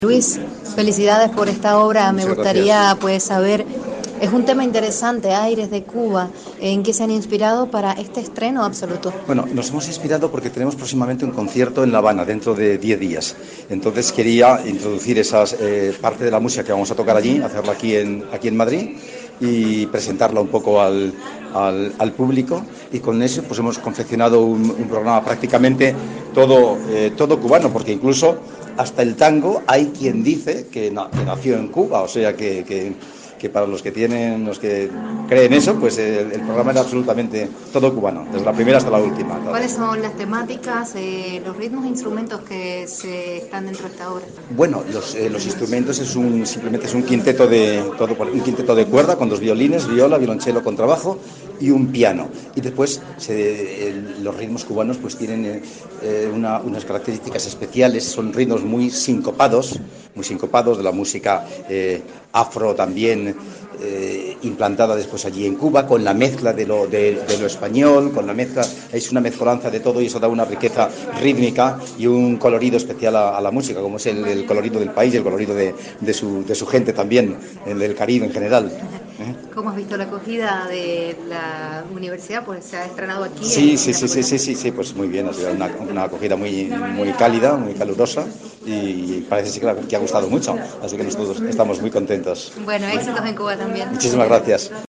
Luis, felicidades por esta obra. Me Muchas gustaría gracias. pues saber, es un tema interesante, Aires de Cuba, ¿en qué se han inspirado para este estreno absoluto? Bueno, nos hemos inspirado porque tenemos próximamente un concierto en La Habana dentro de 10 días. Entonces quería introducir esas parte de la música que vamos a tocar allí, hacerla aquí en Madrid y presentarla un poco al público. Y con eso pues hemos confeccionado un programa prácticamente todo cubano, porque incluso hasta el tango hay quien dice que nació en Cuba, o sea que para los que creen eso, pues el programa era absolutamente todo cubano, desde la primera hasta la última. Claro. ¿Cuáles son las temáticas, los ritmos e instrumentos que se están dentro de esta obra? Bueno, los instrumentos simplemente es un quinteto un quinteto de cuerda con 2 violines, viola, violonchelo, contrabajo y un piano. Y después los ritmos cubanos pues tienen unas características especiales, son ritmos muy sincopados de la música afro también implantada después allí en Cuba, con la mezcla de lo español, es una mezcolanza de todo y eso da una riqueza rítmica y un colorido especial a la música, como es el colorido del país y el colorido de su gente también, el del Caribe en general. ¿Cómo has visto la acogida de la universidad? Pues se ha estrenado aquí Sí, en sí, la sí, sí, facultad. sí, sí, sí, pues muy bien, ha sido una acogida muy cálida, muy calurosa y parece que ha gustado mucho, así que nosotros estamos muy contentos. Bueno, éxitos en Cuba también. Muchísimas gracias.